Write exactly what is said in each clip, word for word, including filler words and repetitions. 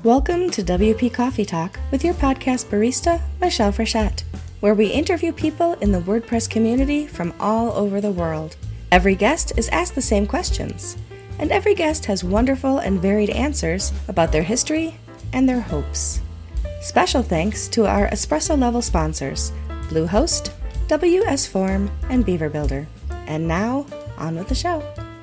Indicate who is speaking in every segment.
Speaker 1: Welcome to W P Coffee Talk with your podcast barista, Michelle Frechette, where we interview people in the WordPress community from all over the world. Every guest is asked the same questions, and every guest has wonderful and varied answers about their history and their hopes. Special thanks to our espresso level sponsors, Bluehost, W S Form, and Beaver Builder. And now, on with the show.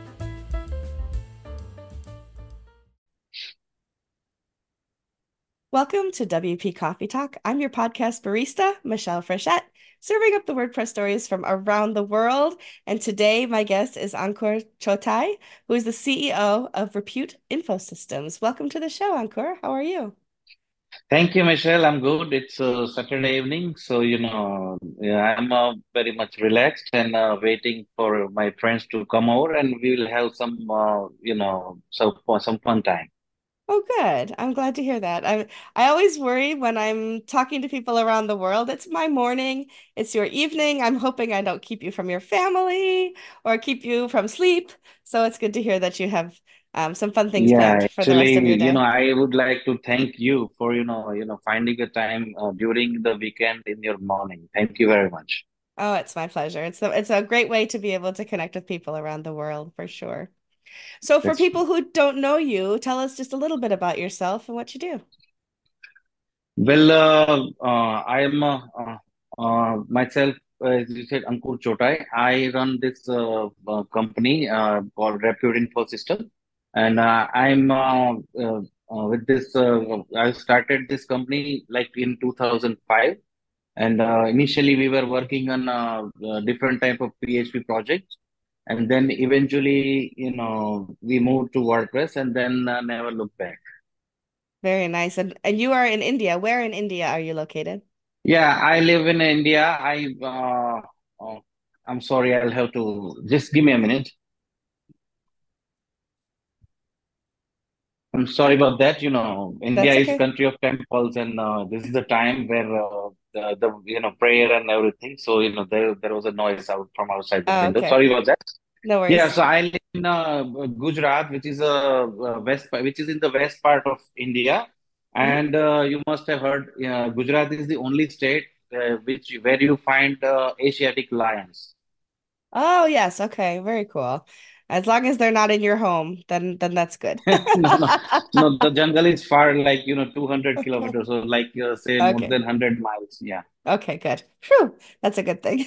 Speaker 1: Welcome to W P Coffee Talk. I'm your podcast barista, Michelle Frechette, serving up the WordPress stories from around the world. And today, my guest is Ankur Chotai, who is the C E O of Repute Infosystems. Welcome to the show, Ankur. How are you?
Speaker 2: Thank you, Michelle. I'm good. It's uh, Saturday evening, so you know, yeah, I'm uh, very much relaxed and uh, waiting for my friends to come over, and we will have some, uh, you know, so some fun time.
Speaker 1: Oh, good. I'm glad to hear that. I I always worry when I'm talking to people around the world. It's my morning, it's your evening. I'm hoping I don't keep you from your family or keep you from sleep. So it's good to hear that you have um, some fun things planned
Speaker 2: Yeah,
Speaker 1: for the rest of
Speaker 2: actually,
Speaker 1: your
Speaker 2: you know,
Speaker 1: day.
Speaker 2: I would like to thank you for, you know, you know, finding a time uh, during the weekend in your morning. Thank you very much.
Speaker 1: Oh, it's my pleasure. It's a, it's a great way to be able to connect with people around the world for sure. So for
Speaker 2: That's
Speaker 1: people who don't know you, tell us just a little bit about yourself and what you do.
Speaker 2: well. Uh, uh, I am uh, uh, uh, myself, as you said, Ankur Chotai. I run this uh, uh, company uh, called Repute Info System, and uh, I'm uh, uh, uh, with this. Uh, I started this company like in two thousand five, and uh, initially we were working on uh, uh, different type of P H P projects, and then eventually, you know, we moved to WordPress, and then uh, never looked back.
Speaker 1: Very nice. And and you are in India. Where in India are you located?
Speaker 2: Yeah, I live in India. I uh, uh, I'm sorry, I'll have to just give me a minute. I'm sorry about that. You know, India
Speaker 1: That's
Speaker 2: is a
Speaker 1: okay.
Speaker 2: country of temples, and uh, this is the time where uh, the, the you know prayer and everything. So you know there there was a noise out from outside the
Speaker 1: Oh,
Speaker 2: window.
Speaker 1: okay.
Speaker 2: Sorry about that.
Speaker 1: No
Speaker 2: Yeah,
Speaker 1: worries.
Speaker 2: so I live in uh, Gujarat, which is a uh, west, which is in the west part of India,
Speaker 1: Mhm.
Speaker 2: and uh, you must have heard uh, Gujarat is the only state uh, which where you find uh, Asiatic lions.
Speaker 1: Oh, yes. Okay. Very cool. As long as they're not in your home, then then that's good.
Speaker 2: No, no, no. The jungle is far, like you know, two hundred
Speaker 1: Okay.
Speaker 2: kilometers, or like uh, say more
Speaker 1: Okay.
Speaker 2: than one hundred miles. Yeah.
Speaker 1: Okay, good. Phew, that's a good thing.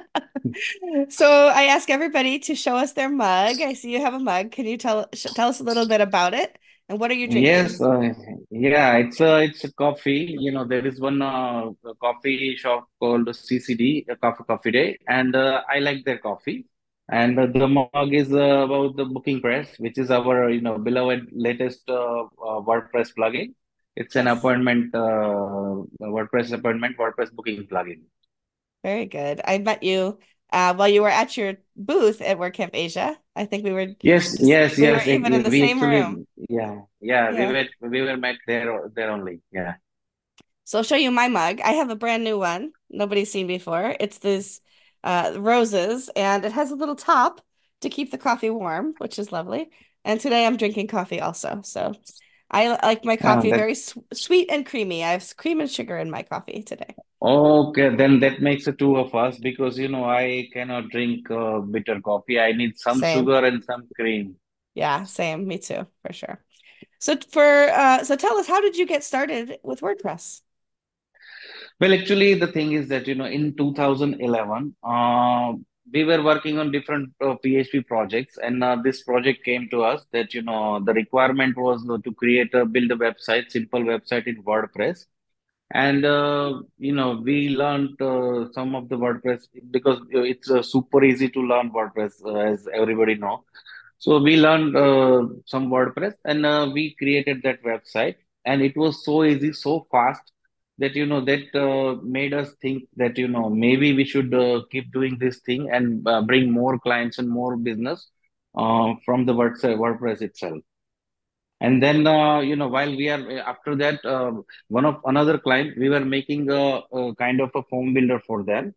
Speaker 1: So I ask everybody to show us their mug. I see you have a mug. Can you tell sh tell us a little bit about it? And what are you drinking?
Speaker 2: Yes, uh, yeah, it's a it's a coffee. You know, there is one uh, coffee shop called C C D, a Coffee Coffee Day, and uh, I like their coffee. And uh, the mug is uh, about the Booking Press, which is our you know beloved latest uh, uh, WordPress plugin. It's an
Speaker 1: Yes.
Speaker 2: appointment uh, WordPress appointment WordPress booking plugin.
Speaker 1: Very good. I met you uh, while you were at your booth at WordCamp Asia. I think we were
Speaker 2: Yes,
Speaker 1: just
Speaker 2: yes,
Speaker 1: we were
Speaker 2: yes.
Speaker 1: even in
Speaker 2: eh,
Speaker 1: the
Speaker 2: We
Speaker 1: same
Speaker 2: actually,
Speaker 1: room.
Speaker 2: yeah, yeah. We
Speaker 1: Yeah.
Speaker 2: were we were met there there only. Yeah.
Speaker 1: So I'll show you my mug. I have a brand new one. Nobody's seen before. It's this uh, roses, and it has a little top to keep the coffee warm, which is lovely. And today I'm drinking coffee also. So I like my
Speaker 2: Uh,
Speaker 1: coffee
Speaker 2: that
Speaker 1: very s sweet and creamy. I have cream and sugar in my coffee today.
Speaker 2: Okay, then that makes the two of us because you know I cannot drink uh, bitter coffee. I need some
Speaker 1: Same.
Speaker 2: sugar and some cream.
Speaker 1: Yeah, same. Me too, for sure. So for uh so tell us, how did you get started with WordPress?
Speaker 2: Well, actually, the thing is that you know in two thousand eleven, uh, we were working on different uh, P H P projects, and uh, this project came to us that you know the requirement was uh, to create a build a website, simple website in WordPress. And uh, you know we learned uh, some of the WordPress because uh, it's uh, super easy to learn WordPress, uh, as everybody know. So we learned uh, some WordPress, and uh, we created that website, and it was so easy, so fast that you know that uh, made us think that you know maybe we should uh, keep doing this thing and uh, bring more clients and more business uh, from the WordPress WordPress itself. And then, uh, you know, while we are after that, uh, one of another client, we were making a, a kind of a form builder for them.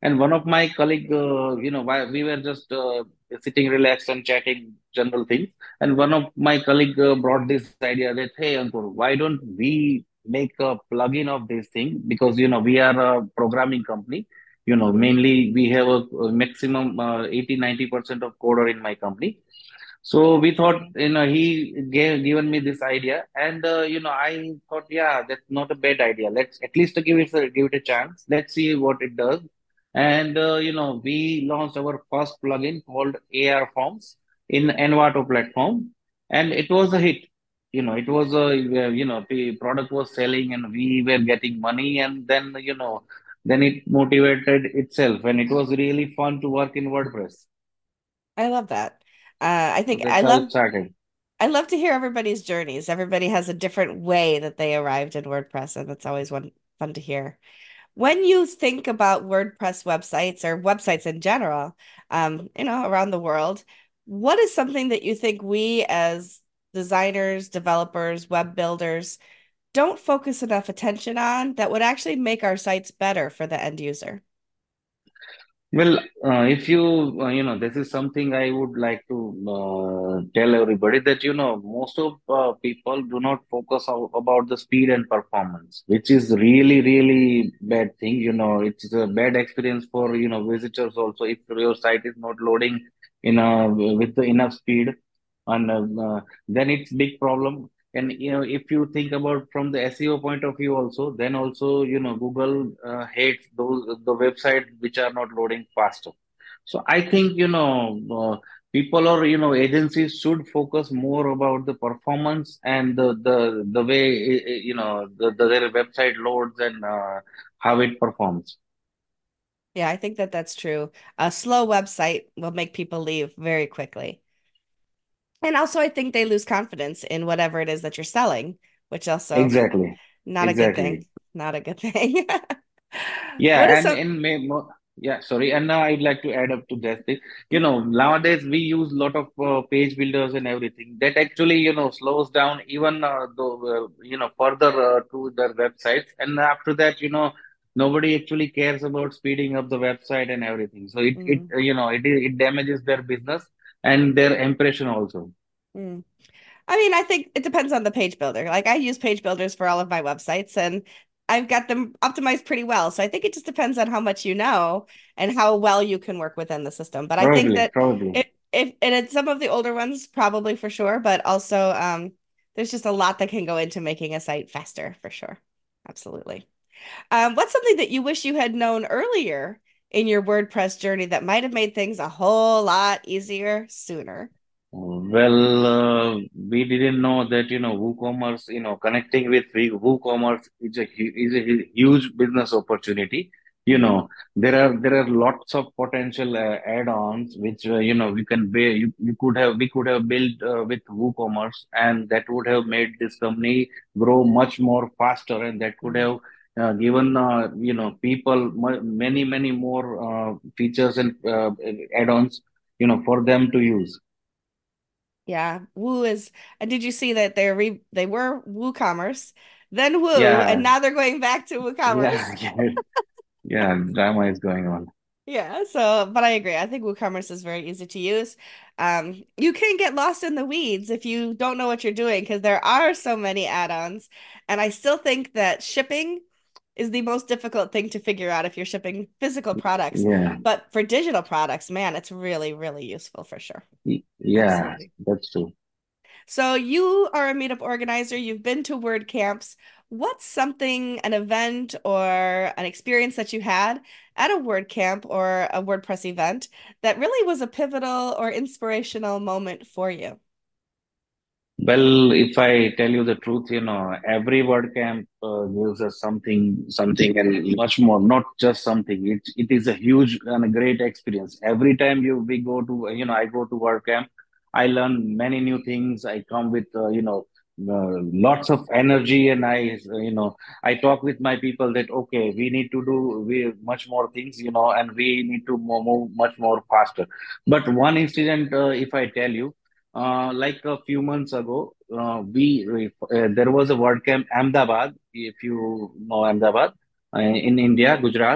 Speaker 2: And one of my colleague, uh, you know, why we were just uh, sitting relaxed and chatting general things. And one of my colleague uh, brought this idea that, hey, Ankur, why don't we make a plugin of this thing? Because, you know, we are a programming company. You know,
Speaker 1: Hmm.
Speaker 2: mainly we have a, a maximum uh, eighty, ninety percent of coder in my company. So we thought, you know, he gave given me this idea, and uh, you know, I thought, yeah, that's not a bad idea. Let's at least give it a, give it a chance. Let's see what it does. And uh, you know, we launched our first plugin called A R Forms in Envato platform, and it was a hit. You know, it was a uh, you know, the product was selling, and we were getting money, and then you know, then it motivated itself, and it was really fun to work in WordPress.
Speaker 1: I love that. Uh, I
Speaker 2: So
Speaker 1: think I
Speaker 2: that's how it
Speaker 1: love
Speaker 2: started.
Speaker 1: I love to hear everybody's journeys. Everybody has a different way that they arrived in WordPress, and that's always one fun to hear. When you think about WordPress websites or websites in general, um, you know, around the world, what is something that you think we as designers, developers, web builders don't focus enough attention on that would actually make our sites better for the end user?
Speaker 2: Well, uh, if you, uh, you know, this is something I would like to uh, tell everybody that, you know, most of uh, people do not focus o- about the speed and performance, which is really, really bad thing. You know, it's a bad experience for, you know, visitors also if your site is not loading in a, with the enough speed, and uh, uh, then it's big problem. And you know, if you think about from the S E O point of view also, then also, you know, Google uh, hates those the website which are not loading faster. So I think, you know, uh, people or, you know, agencies should focus more about the performance and the the the way eh, eh, you know, the, the their website loads and uh, how it performs.
Speaker 1: Yeah, I think that that's true. A slow website will make people leave very quickly. And also, I think they lose confidence in whatever it is that you're selling, which also
Speaker 2: Exactly.
Speaker 1: not a good thing.
Speaker 2: Exactly.
Speaker 1: Not a good thing. What
Speaker 2: Yeah,
Speaker 1: is
Speaker 2: and
Speaker 1: some?
Speaker 2: in May, mo- yeah, sorry, and now I'd like to add up to that thing. You know, nowadays we use a lot of uh, page builders and everything. That actually, you know, slows down even uh, the uh, you know, further uh, to their websites. And after that, you know, nobody actually cares about speeding up the website and everything. So it it
Speaker 1: Mm,
Speaker 2: uh, you know, it it damages their business and their impression also.
Speaker 1: mm. I mean, I think it depends on the page builder. Like I use page builders for all of my websites and I've got them optimized pretty well. So I think it just depends on how much you know and how well you can work within the system. But I think
Speaker 2: Probably,
Speaker 1: that
Speaker 2: probably.
Speaker 1: if if and it's some of the older ones probably for sure, but also um there's just a lot that can go into making a site faster for sure. Absolutely. Um, what's something that you wish you had known earlier in your WordPress journey that might have made things a whole lot easier sooner?
Speaker 2: Well, uh, we didn't know that, you know, WooCommerce, you know, connecting with Wee- WooCommerce is a hu- is a hu- huge business opportunity. You
Speaker 1: Hmm.
Speaker 2: know, there are there are lots of potential uh, add-ons which uh, you know, we can be you, you could have we could have built uh, with WooCommerce, and that would have made this company grow much more faster, and that could have uh, given uh, you know, people mu- many many more uh, features and uh, add-ons, you know, for them to use.
Speaker 1: Yeah, Woo is, and did you see that they're re they were WooCommerce, then Woo, and
Speaker 2: Yeah,
Speaker 1: now they're going back to
Speaker 2: yeah,
Speaker 1: WooCommerce.
Speaker 2: yeah, yeah. Drama is going on.
Speaker 1: Yeah, so but I agree. I think WooCommerce is very easy to use. Um, you can get lost in the weeds if you don't know what you're doing because there are so many add-ons, and I still think that shipping is the most difficult thing to figure out if you're shipping physical products.
Speaker 2: Yeah,
Speaker 1: But for digital products, man, it's really, really useful for sure.
Speaker 2: y- yeah,
Speaker 1: Absolutely.
Speaker 2: that's true.
Speaker 1: So you are a meetup organizer. You've been to word camps. What's something, an event or an experience that you had at a word camp or a WordPress event that really was a pivotal or inspirational moment for you?
Speaker 2: Well, if I tell you the truth, you know, every WordCamp uh, gives us something, something, and much more. Not just something. It it is a huge and a great experience. Every time you we go to, you know, I go to WordCamp, I learn many new things. I come with, uh, you know, uh, lots of energy, and I, uh, you know, I talk with my people that okay, we need to do we much more things, you know, and we need to mo- move much more faster. But one incident, uh, if I tell you. Uh, like a few months ago, uh, we uh, there was a WordCamp Ahmedabad, if you know Ahmedabad, uh, in India, Gujarat.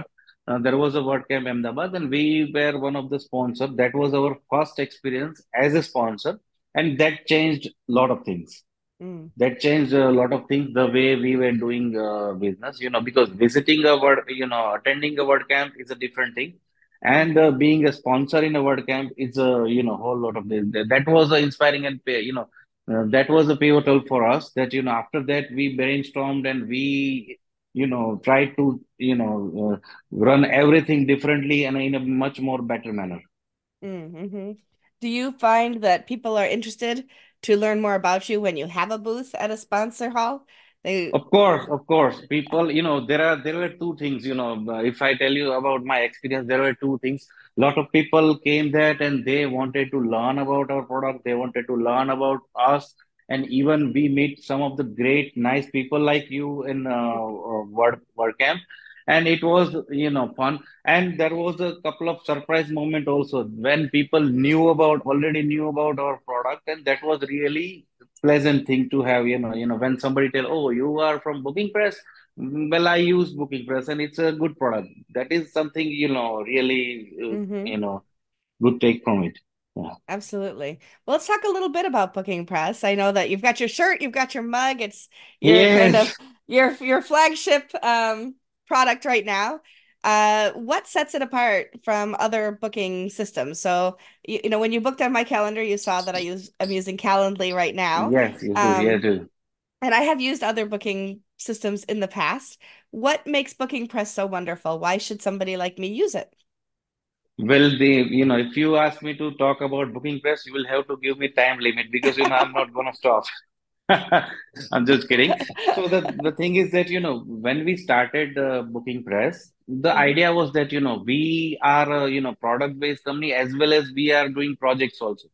Speaker 2: Uh, there was a WordCamp Ahmedabad, and we were one of the sponsors. That was our first experience as a sponsor, and that changed a lot of things.
Speaker 1: Mm,
Speaker 2: That changed a lot of things the way we were doing uh, business, you know, because visiting a word, you know, attending a word camp is a different thing, and uh,
Speaker 1: hmm
Speaker 2: being a sponsor in a word camp is a, you know, whole lot of this. That was uh, inspiring and pay, you know, uh, that was a pivotal for us. That, you know, after that we brainstormed and we, you know, tried to, you know, uh, run everything differently and in a much more better manner.
Speaker 1: Mm-hmm. Do you find that people are interested to learn more about you when you have a booth at a sponsor hall? They,
Speaker 2: Of course, of course. People, you know, there are there were two things, you know, uh, if I tell you about my experience, there were two things. A lot of people came there and they wanted to learn about our product, they wanted to learn about us, and even we meet some of the great, nice people like you in uh, uh, Word WordCamp, and it was, you know, fun. And there was a couple of surprise moment also when people knew about already knew about our product, and that was really pleasant thing to have, you know, you know, when somebody tell, oh, you are from Booking Press. Mm, well, I use Booking Press and it's a good product. That is something, you know, really, uh,
Speaker 1: mm-hmm.
Speaker 2: you know, good take from it. Yeah.
Speaker 1: Absolutely. Well, let's talk a little bit about Booking Press. I know that you've got your shirt, you've got your mug. It's your kind of
Speaker 2: Yes.
Speaker 1: your your flagship um, product right now. Uh, what sets it apart from other booking systems? So, you, you know, when you booked on my calendar, you saw that I use I'm using Calendly right now.
Speaker 2: Yes, you do. Yeah,
Speaker 1: Um,
Speaker 2: do.
Speaker 1: and I have used other booking systems in the past. What makes Booking Press so wonderful? Why should somebody like me use it?
Speaker 2: Well, the, you know, if you ask me to talk about Booking Press, you will have to give me time limit because, you know, I'm not gonna stop. I'm just kidding. So the the thing is that, you know, when we started uh, Booking Press, the
Speaker 1: Mhm,
Speaker 2: idea was that, you know, we are a, you know, product based company as well as we are doing projects also.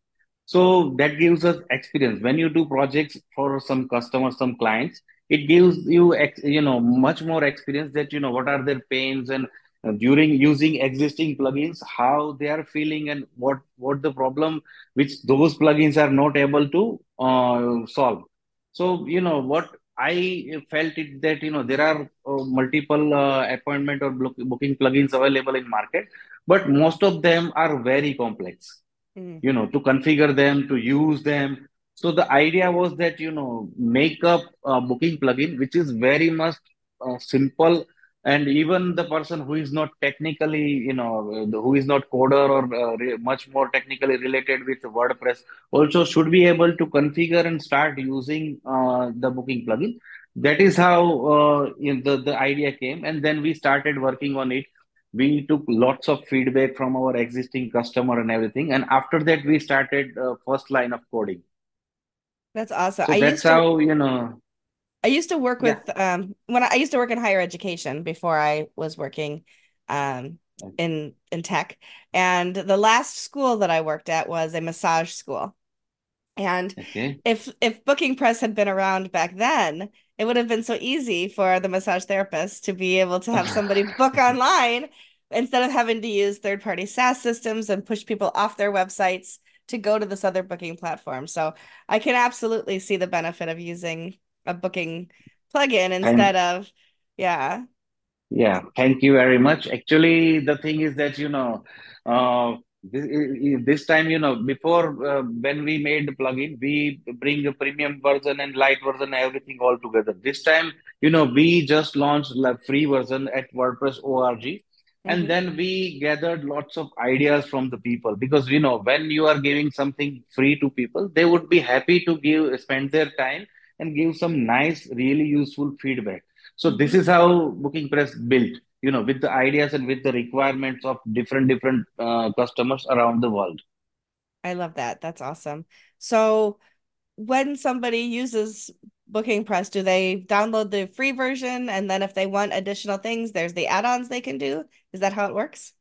Speaker 2: So that gives us experience. When you do projects for some customers, some clients, it gives you ex, you know, much more experience that, you know, what are their pains, and uh, during using existing plugins, how they are feeling and what what the problem which those plugins are not able to uh, solve. So, you know, what I felt it that, you know, there are uh, multiple uh, appointment or book- booking plugins available in market, but most of them are very complex,
Speaker 1: mhm,
Speaker 2: you know, to configure them, to use them. So the idea was that, you know, make up a booking plugin, which is very much uh, simple. And even the person who is not technically, you know, who is not coder or uh, re- much more technically related with WordPress also should be able to configure and start using uh, the booking plugin. That is how uh, you know, the, the idea came. And then we started working on it. We took lots of feedback from our existing customer and everything, and after that we started uh, first line of coding.
Speaker 1: That's awesome.
Speaker 2: So
Speaker 1: I
Speaker 2: that's
Speaker 1: used to
Speaker 2: how, you know.
Speaker 1: I used to work
Speaker 2: Yeah.
Speaker 1: with um when I, I used to work in higher education before I was working um in in tech. And the last school that I worked at was a massage school. And
Speaker 2: Okay.
Speaker 1: if if Booking Press had been around back then, it would have been so easy for the massage therapist to be able to have somebody book online instead of having to use third-party SaaS systems and push people off their websites to go to this other booking platform. So I can absolutely see the benefit of using a booking plugin
Speaker 2: Thank
Speaker 1: instead of, yeah.
Speaker 2: Yeah, thank you very much. Actually, the thing is that, you know, uh, this, this time, you know, before uh, when we made the plugin, we bring a premium version and light version, everything all together. This time, you know, we just launched the free version at WordPress org. And
Speaker 1: hmm
Speaker 2: then we gathered lots of ideas from the people because, you know, when you are giving something free to people, they would be happy to give, spend their time and give some nice, really useful feedback. So this
Speaker 1: hmm
Speaker 2: is how Booking Press built, you know, with the ideas and with the requirements of different different uh, customers around the world.
Speaker 1: I love that. That's awesome. So when somebody uses Booking Press, do they download the free version and then if they want additional things, there's the add-ons they can do? Is that how it works?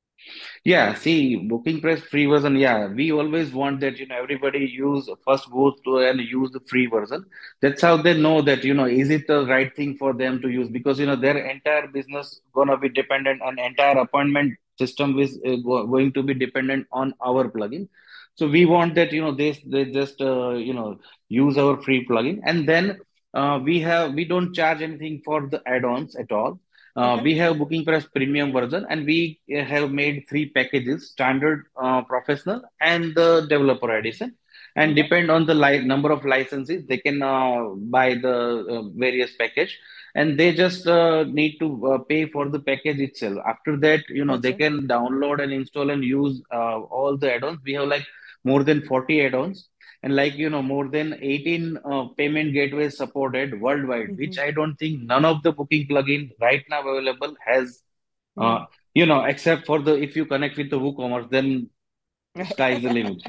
Speaker 2: Yeah, see, Booking Press free version. Yeah, we always want that, you know, everybody use first go to and use the free version. That's how they know that, you know, is it the right thing for them to use because, you know, their entire business gonna be dependent on entire appointment system is uh, go, going to be dependent on our plugin. So we want that, you know, they they just uh, you know, use our free plugin, and then uh, we have we don't charge anything for the add-ons at all. Uh,
Speaker 1: Okay.
Speaker 2: we have BookingPress premium version, and we uh, have made three packages: standard, uh, professional, and the developer edition. And
Speaker 1: Okay.
Speaker 2: depend on the li number of licenses, they can uh, buy the uh, various package, and they just uh, need to uh, pay for the package itself. After that, you know, they
Speaker 1: Gotcha.
Speaker 2: can download and install and use uh, all the add-ons. We have like more than forty add-ons, and like you know more than eighteen uh, payment gateways supported worldwide, which
Speaker 1: Hmm.
Speaker 2: I don't think none of the booking plugin right now available has. uh,
Speaker 1: Mm.
Speaker 2: you know except for the, if you connect with the WooCommerce, then
Speaker 1: Right.
Speaker 2: sky's the limit.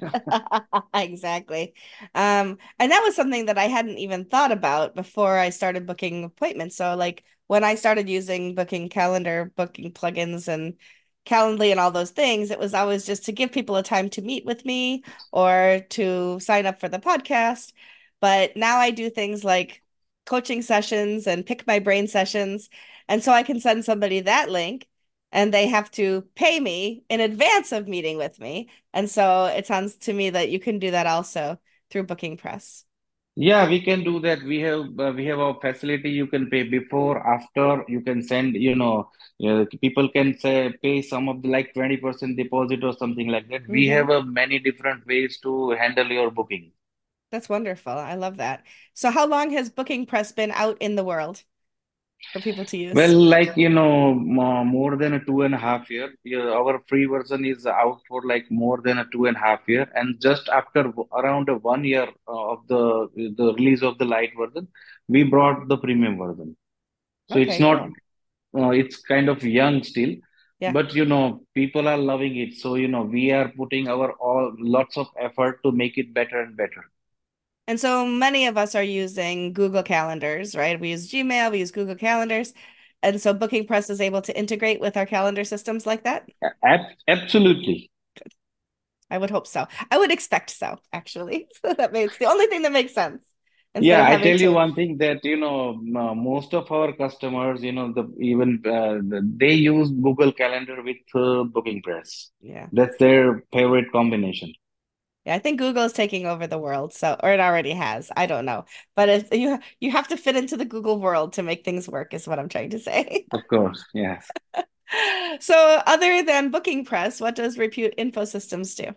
Speaker 1: Exactly. Um, and that was something that I hadn't even thought about before I started booking appointments. So like when I started using booking calendar, booking plugins and Calendly and all those things, it was always just to give people a time to meet with me or to sign up for the podcast. But now I do things like coaching sessions and pick my brain sessions. And so I can send somebody that link and they have to pay me in advance of meeting with me. And so it sounds to me that you can do that also through Booking Press.
Speaker 2: Yeah, we can do that. We have uh, we have a facility. You can pay before, after. You can send, you know, uh, people can say pay some of the like twenty percent deposit or something like that. We
Speaker 1: Hmm.
Speaker 2: have uh, many different ways to handle your booking.
Speaker 1: That's wonderful. I love that. So how long has Booking Press been out in the world for people to
Speaker 2: Well,
Speaker 1: use?
Speaker 2: like you know, mo- more than a two and a half year. Yeah, our free version is out for like more than a two and a half year, and just after w- around a one year uh, of the the release of the light version, we brought the premium version. So it's
Speaker 1: Okay,
Speaker 2: not,
Speaker 1: cool.
Speaker 2: uh, it's kind of young still,
Speaker 1: Yeah.
Speaker 2: but you know, people are loving it. So you know, we are putting our all lots of effort to make it better and better.
Speaker 1: And so many of us are using Google Calendars, right? We use Gmail, we use Google Calendars. And so Booking Press is able to integrate with our calendar systems like that.
Speaker 2: Ab- absolutely.
Speaker 1: I would hope so. I would expect so, actually. So that makes the only thing that makes sense instead
Speaker 2: Yeah,
Speaker 1: of
Speaker 2: I
Speaker 1: having
Speaker 2: tell you
Speaker 1: to,
Speaker 2: one thing that, you know, m- uh, most of our customers, you know, the even uh, the- they use Google Calendar with uh, Booking Press.
Speaker 1: yeah.
Speaker 2: That's their favorite combination.
Speaker 1: Yeah, I think Google is taking over the world, so or it already has. I don't know. But if you you have to fit into the Google world to make things work, is what I'm trying to say.
Speaker 2: Of course, yes.
Speaker 1: So other than Booking Press, what does Repute Infosystems do?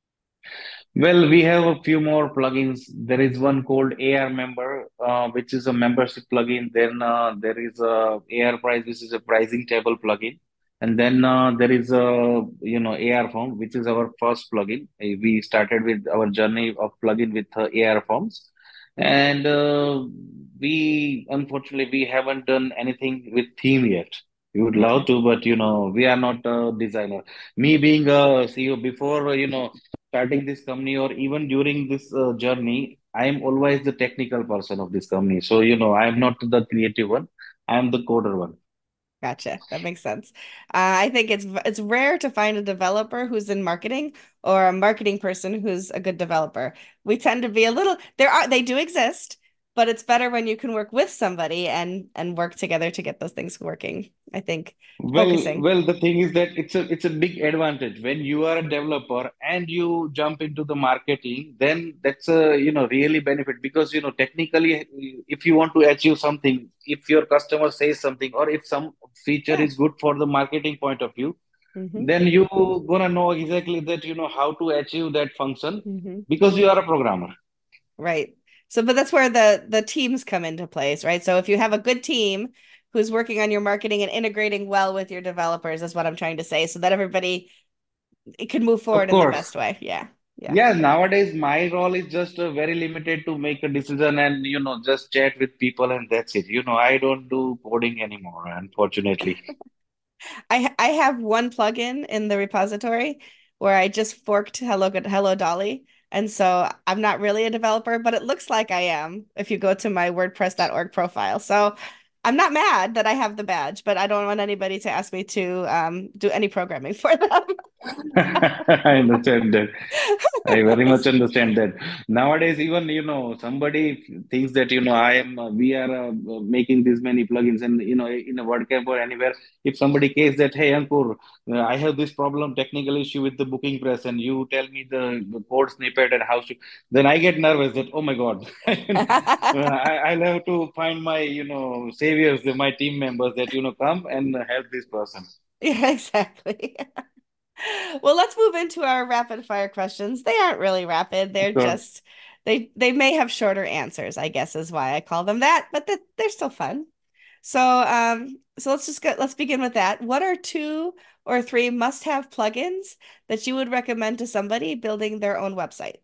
Speaker 2: Well, we have a few more plugins. There is one called A R Member, uh, which is a membership plugin. Then uh, there is a AR Price, which is a pricing table plugin. And then uh, there is a, you know, A R Form, which is our first plugin. Uh, We started with our journey of plugin with uh, A R Forms.
Speaker 1: Okay.
Speaker 2: And uh, we, unfortunately, we haven't done anything with theme yet. We would love
Speaker 1: Okay.
Speaker 2: to, but, you know, we are not a designer. Me being a C E O before, you know, starting this company or even during this uh, journey, I am always the technical person of this company. So, you know, I am not the creative one. I am the coder one.
Speaker 1: Gotcha. That makes sense. Uh, I think it's it's rare to find a developer who's in marketing or a marketing person who's a good developer. We tend to be a little there are they do exist, but it's better when you can work with somebody and and work together to get those things working. I think
Speaker 2: Well,
Speaker 1: focusing.
Speaker 2: well, the thing is that it's a it's a big advantage when you are a developer and you jump into the marketing, then that's a, you know, really benefit because, you know, technically, if you want to achieve something, if your customer says something, or if some feature
Speaker 1: Yeah.
Speaker 2: is good for the marketing point of view,
Speaker 1: Hmm.
Speaker 2: then you gonna know exactly that, you know, how to achieve that function
Speaker 1: Hmm.
Speaker 2: because you are a programmer.
Speaker 1: Right. So, but that's where the the teams come into place, right? So if you have a good team who's working on your marketing and integrating well with your developers, is what I'm trying to say, so that everybody it can move
Speaker 2: Of
Speaker 1: forward in the
Speaker 2: course.
Speaker 1: best way. Yeah. Yeah.
Speaker 2: Yeah, nowadays my role is just uh, very limited to make a decision and, you know, just chat with people and that's it. You know, I don't do coding anymore, unfortunately.
Speaker 1: I I have one plugin in the repository where I just forked Hello Good Hello Dolly. And so I'm not really a developer, but it looks like I am if you go to my WordPress dot org profile. So I'm not mad that I have the badge, but I don't want anybody to ask me to um, do any programming for them.
Speaker 2: I understand that. I very much understand that. Nowadays, even you know, somebody thinks that you know, I am, uh, we are uh, making this many plugins, and you know, in a WordCamp or anywhere, if somebody says that, hey, Ankur, uh, I have this problem, technical issue with the booking press, and you tell me the, the code snippet and how to, then I get nervous that, oh my God, Uh, I, I'll have to find my, you know, saviors, my team members that you know come and help this person.
Speaker 1: Yeah, exactly. Well, let's move into our rapid fire questions. They aren't really rapid. They're
Speaker 2: So,
Speaker 1: just they they may have shorter answers, I guess is why I call them that, but that they're still fun. So, um, so let's just get let's begin with that. What are two or three must-have plugins that you would recommend to somebody building their own website?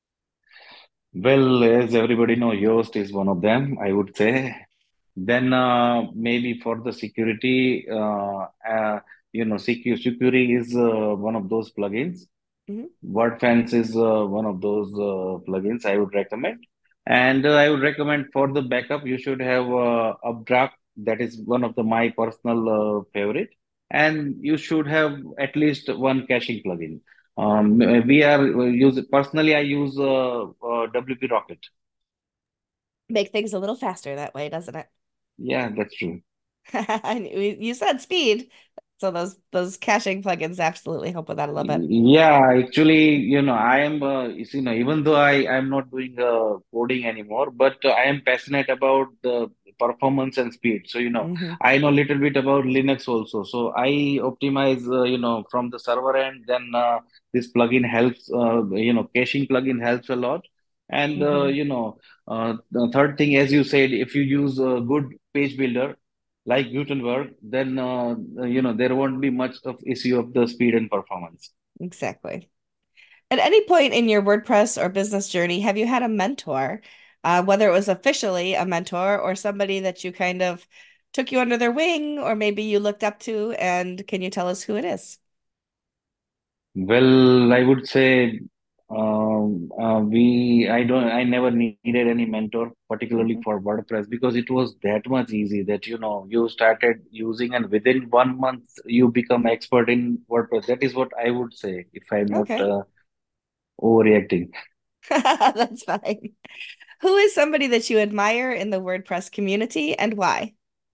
Speaker 2: well, as everybody know, Yoast is one of them, I would say. Then uh, maybe for the security, uh, uh, you know, Secu Security is uh, one of those plugins.
Speaker 1: Mhm.
Speaker 2: WordFence is uh, one of those uh, plugins I would recommend. And uh, I would recommend for the backup, you should have uh, Updraft. That is one of the my personal uh, favorite. And you should have at least one caching plugin. Um, we are uh, use personally, I use uh, uh, W P Rocket.
Speaker 1: Make things a little faster that way, doesn't it?
Speaker 2: Yeah, that's true.
Speaker 1: And you you said speed, so those those caching plugins absolutely help with that a little bit.
Speaker 2: Yeah, actually, you know, I am, uh, you see, you know, even though I am not doing uh, coding anymore, but uh, I am passionate about the performance and speed. So, you know,
Speaker 1: Hmm.
Speaker 2: I know a little bit about Linux also. So I optimize, uh, you know, from the server end, then uh, this plugin helps, uh, you know, caching plugin helps a lot. And, uh,
Speaker 1: Hmm.
Speaker 2: you know, uh, the third thing, as you said, if you use a good page builder, like Gutenberg, then uh, you know there won't be much of issue of the speed and performance.
Speaker 1: Exactly. At any point in your WordPress or business journey, have you had a mentor, uh, whether it was officially a mentor or somebody that you kind of took you under their wing, or maybe you looked up to, and can you tell us who it is?
Speaker 2: Well, I would say um, uh, we I don't I never needed any mentor, particularly
Speaker 1: Mhm.
Speaker 2: for WordPress, because it was that much easy that you know you started using and within one month you become expert in WordPress. That is what I would say if I'm not
Speaker 1: Okay.
Speaker 2: uh, overreacting.
Speaker 1: That's fine. Who is somebody that you admire in the WordPress community and why?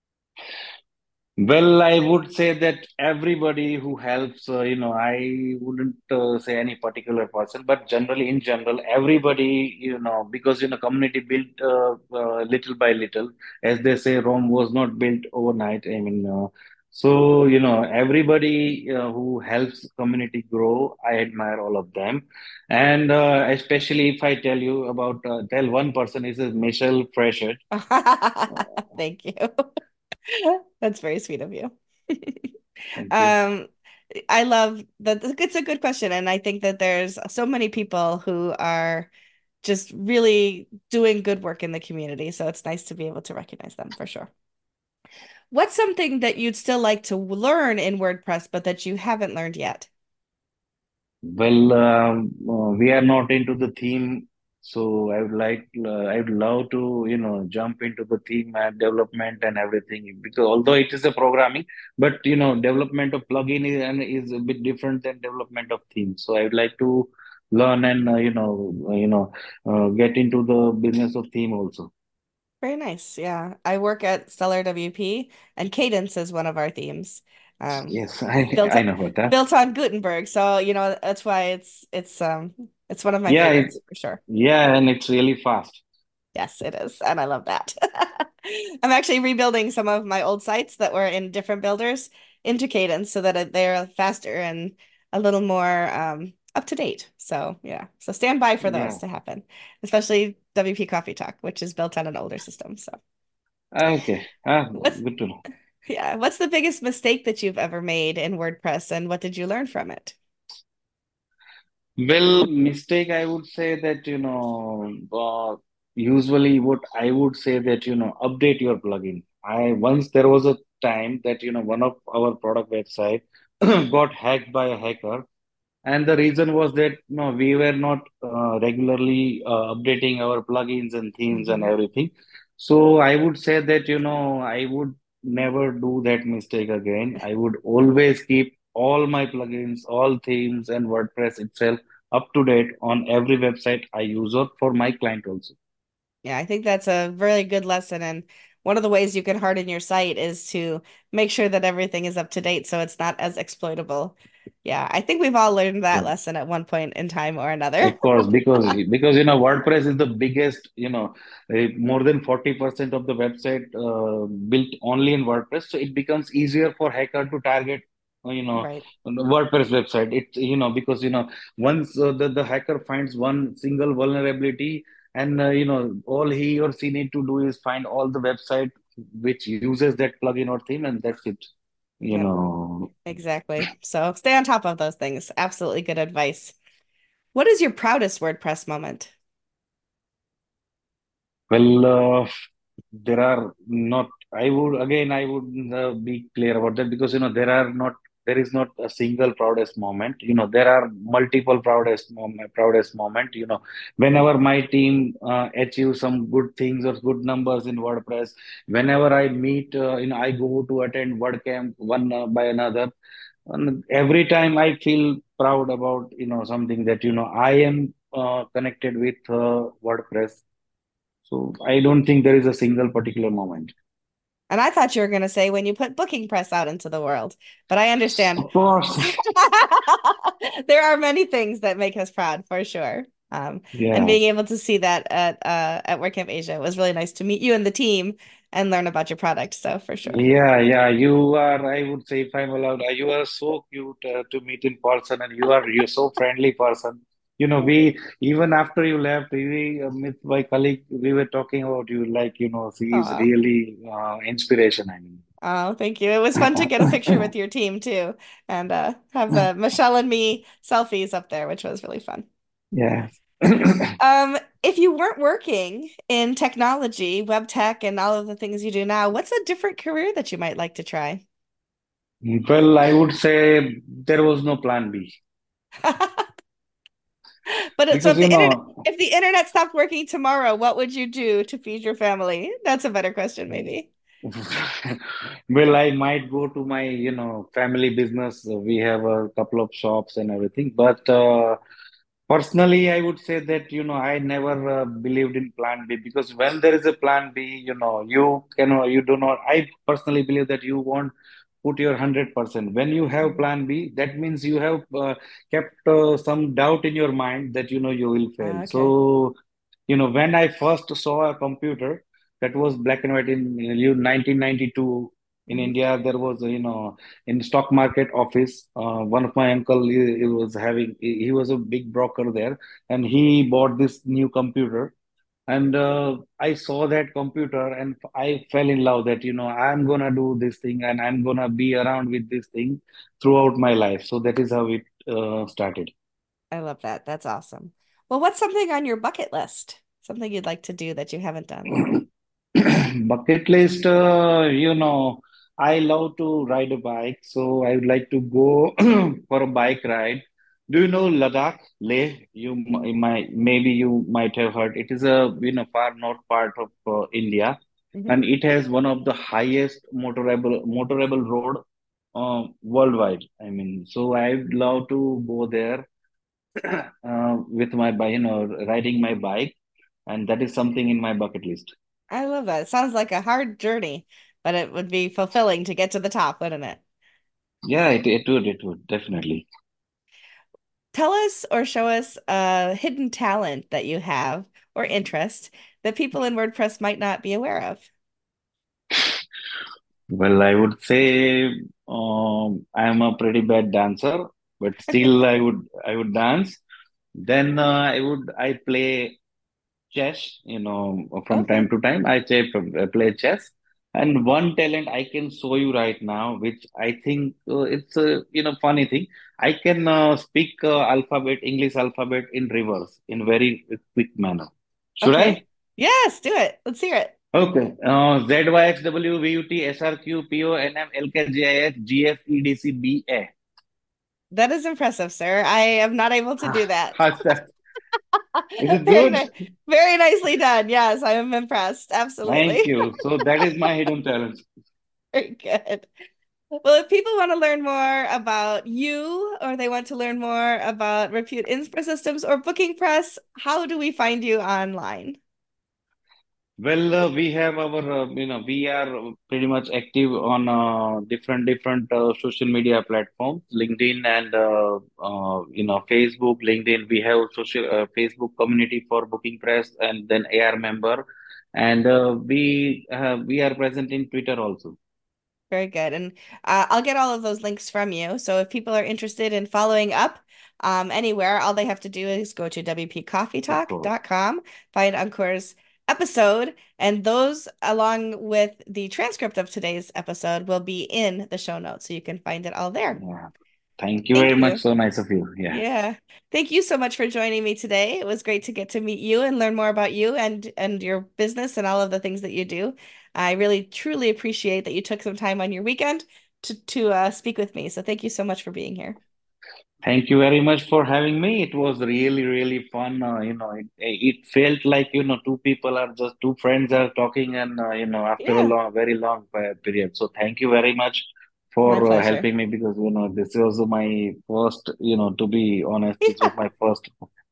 Speaker 2: Well, I would say that everybody who helps, uh, you know, I wouldn't uh, say any particular person, but generally, in general, everybody, you know, because, you know, community built uh, uh, little by little, as they say, Rome was not built overnight. I mean, uh, so, you know, everybody uh, who helps community grow, I admire all of them. And uh, especially if I tell you about, uh, tell one person is Michelle Fresher.
Speaker 1: Thank you. That's very sweet of you.
Speaker 2: Thank you.
Speaker 1: Um, I love that. It's a good question, and I think that there's so many people who are just really doing good work in the community. So it's nice to be able to recognize them for sure. What's something that you'd still like to learn in WordPress, but that you haven't learned yet?
Speaker 2: Well, um, uh, we are not into the theme, so I would like, uh, I would love to, you know, jump into the theme and development and everything. Because although it is a programming, but you know, development of plugin is and is a bit different than development of theme. So I would like to learn and uh, you know, uh, you know, uh, get into the business of theme also.
Speaker 1: Very nice. Yeah. I work at Stellar W P and Cadence is one of our themes. Um,
Speaker 2: Yes, I
Speaker 1: built
Speaker 2: I know about that.
Speaker 1: built on Gutenberg. So, you know, that's why it's it's um it's one of my
Speaker 2: Yeah, it,
Speaker 1: favorites for sure.
Speaker 2: yeah, and it's really fast.
Speaker 1: Yes, it is. And I love that. I'm actually rebuilding some of my old sites that were in different builders into Cadence so that they're faster and a little more um, up to date. So, yeah. So stand by for those
Speaker 2: Yeah.
Speaker 1: to happen, especially W P Coffee Talk, which is built on an older system. So,
Speaker 2: Okay. Ah,
Speaker 1: what's
Speaker 2: good to know.
Speaker 1: yeah, what's the biggest mistake that you've ever made in WordPress and what did you learn from it?
Speaker 2: Well, mistake, I would say that, you know, uh, usually what I would say that, you know, update your plugin. I once there was a time that, you know, one of our product website got hacked by a hacker. And the reason was that, no, we were not uh, regularly uh, updating our plugins and themes and
Speaker 1: Mhm.
Speaker 2: everything. So I would say that, you know, I would never do that mistake again. I would always keep all my plugins, all themes, and WordPress itself up to date on every website I use or for my client also.
Speaker 1: Yeah, I think that's a really good lesson. And one of the ways you can harden your site is to make sure that everything is up to date so it's not as exploitable. Yeah, I think we've all learned that
Speaker 2: Yeah.
Speaker 1: lesson at one point in time or another.
Speaker 2: Of course, because because you know WordPress is the biggest, you know, eh, more than forty percent of the website uh, built only in WordPress. So it becomes easier for hacker to target, uh, you know,
Speaker 1: Right.
Speaker 2: the WordPress website. It, you know, because you know once uh, the, the hacker finds one single vulnerability, and uh, you know all he or she need to do is find all the website which uses that plugin or theme, and that's it. You
Speaker 1: Yep,
Speaker 2: know,
Speaker 1: exactly. So stay on top of those things. Absolutely good advice. What is your proudest WordPress moment?
Speaker 2: well, uh, there are not. I would again, I would uh, be clear about that because you know there are not. There is not a single proudest moment. You know there are multiple proudest moment. Proudest moment. You know whenever my team uh, achieves some good things or good numbers in WordPress. Whenever I meet, uh, you know, I go to attend WordCamp one uh, by another. And every time I feel proud about you know something that you know I am uh, connected with uh, WordPress, so I don't think there is a single particular moment.
Speaker 1: And I thought you were going to say when you put Booking Press out into the world, but I understand.
Speaker 2: Of course.
Speaker 1: There are many things that make us proud for sure. Um, and
Speaker 2: Yeah.
Speaker 1: being able to see that at uh, at WordCamp Asia it was really nice to meet you and the team and learn about your product. So for sure.
Speaker 2: Yeah, yeah. You are, I would say, if I'm allowed, uh, you are so cute uh, to meet in person, and you are you're so friendly person. You know, we even after you left, we uh, with my colleague, we were talking about you, like, you know, she is
Speaker 1: Oh,
Speaker 2: really uh, inspiration. I mean.
Speaker 1: oh, thank you. It was fun to get a picture with your team too, and uh, have the Michelle and me selfies up there, which was really fun.
Speaker 2: Yeah.
Speaker 1: Um, if you weren't working in technology, web tech, and all of the things you do now, what's a different career that you might like to try?
Speaker 2: Well, I would say there was no plan B
Speaker 1: But it, so
Speaker 2: because
Speaker 1: if
Speaker 2: you
Speaker 1: the internet
Speaker 2: know.
Speaker 1: if the internet stopped working tomorrow, what would you do to feed your family? That's a better question, maybe.
Speaker 2: Well, I might go to my, you know, family business. We have a couple of shops and everything. But uh, personally, I would say that, you know, I never uh, believed in plan B because when there is a plan B, you know, you can, you do not, I personally believe that you won't put your one hundred percent. When you have
Speaker 1: Mhm.
Speaker 2: plan B, that means you have uh, kept uh, some doubt in your mind that, you know, you will fail.
Speaker 1: Ah, okay.
Speaker 2: So, you know, when I first saw a computer that was black and white in you know, nineteen ninety-two in
Speaker 1: Mhm.
Speaker 2: India, there was, you know, in stock market office, uh, one of my uncle, he, he was having, he, he was a big broker there, and he bought this new computer. And uh, I saw that computer and I fell in love that, you know, I'm gonna do this thing and I'm gonna be around with this thing throughout my life. So that is how it uh, started.
Speaker 1: I love that. That's awesome. Well, what's something on your bucket list? Something you'd like to do that you haven't done?
Speaker 2: Bucket list, uh, you know, I love to ride a bike, so I would like to go for a bike ride. Do you know Ladakh, Leh? You m- might, maybe you might have heard. It is a, you know, far north part of uh, India,
Speaker 1: Hmm.
Speaker 2: and it has one of the highest motorable motorable road uh, worldwide. I mean, so I'd love to go there uh, with my bike, you know, riding my bike, and that is something in my bucket list.
Speaker 1: I love that. It sounds like a hard journey, but it would be fulfilling to get to the top, wouldn't it?
Speaker 2: Yeah, it, it would, it would definitely.
Speaker 1: Tell us or show us a hidden talent that you have or interest that people in WordPress might not be aware of.
Speaker 2: Well, I would say um, I am a pretty bad dancer, but still I would I would dance. Then uh, I would I play chess, you know, from
Speaker 1: Okay.
Speaker 2: time to time. I play I play chess. And one talent I can show you right now, which I think uh, it's a you know funny thing. I can uh, speak uh, alphabet, English alphabet in reverse in very quick manner. Should I?
Speaker 1: Okay. Yes, do it. Let's hear it.
Speaker 2: Okay. Uh, Z Y X W V U T S R Q P O N M L K J I H G F E D C B A.
Speaker 1: That is impressive, sir. I am not able to do
Speaker 2: Ah,
Speaker 1: that.
Speaker 2: how's that? Is it
Speaker 1: Very
Speaker 2: good?
Speaker 1: nice. Very nicely done. Yes, I am impressed.
Speaker 2: Thank
Speaker 1: Absolutely.
Speaker 2: you. So that is my hidden talent.
Speaker 1: Very good. Well, if people want to learn more about you or they want to learn more about Repute InfoSystems or Booking Press, how do we find you online?
Speaker 2: Well, uh, we have our, uh, you know, we are pretty much active on uh, different different uh, social media platforms, LinkedIn and uh, uh, you know Facebook, LinkedIn. We have social uh, Facebook community for Booking Press, and then A R member, and uh, we uh, we are present in Twitter also,
Speaker 1: Very good. And uh, I'll get all of those links from you. So if people are interested in following up um, anywhere, all they have to do is go to w p coffee
Speaker 2: of
Speaker 1: talk
Speaker 2: course.
Speaker 1: dot com, find Ankur's episode, and those, along with the transcript of today's episode, will be in the show notes. So you can find it all there.
Speaker 2: Yeah. Thank you
Speaker 1: Thank
Speaker 2: very much.
Speaker 1: you.
Speaker 2: So nice of you. Yeah.
Speaker 1: Yeah. Thank you so much for joining me today. It was great to get to meet you and learn more about you and and your business and all of the things that you do. I really truly appreciate that you took some time on your weekend to to uh, speak with me. So thank you so much for being here.
Speaker 2: Thank you very much for having me. It was really, really fun. Uh, you know, it, it felt like, you know, two people are just two friends are talking and, uh, you know, after a
Speaker 1: Yeah,
Speaker 2: long, very long pe- period. So thank you very much
Speaker 1: my
Speaker 2: for uh,
Speaker 1: pleasure.
Speaker 2: helping me because, you know, this was my first, you know, to be honest, this was my first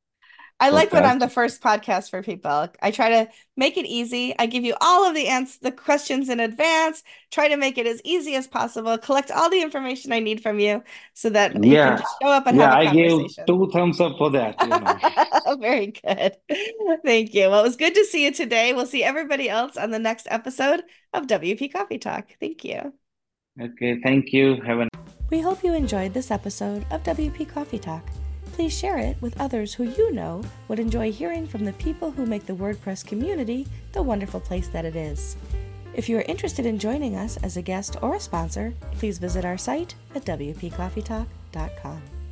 Speaker 1: I like when I'm
Speaker 2: podcast.
Speaker 1: the first podcast for people. I try to make it easy. I give you all of the ans the questions in advance, try to make it as easy as possible, collect all the information I need from you so that you can
Speaker 2: Yeah.
Speaker 1: just show up and have
Speaker 2: Yeah.
Speaker 1: a
Speaker 2: I gave
Speaker 1: conversation.
Speaker 2: two thumbs up for that, you know.
Speaker 1: Very good. Thank you. Well, it was good to see you today. We'll see everybody else on the next episode of W P Coffee Talk. Thank you.
Speaker 2: Okay. Thank you. Have a
Speaker 1: We hope you enjoyed this episode of W P Coffee Talk. Please share it with others who you know would enjoy hearing from the people who make the WordPress community the wonderful place that it is. If you are interested in joining us as a guest or a sponsor, please visit our site at w p coffee talk dot com.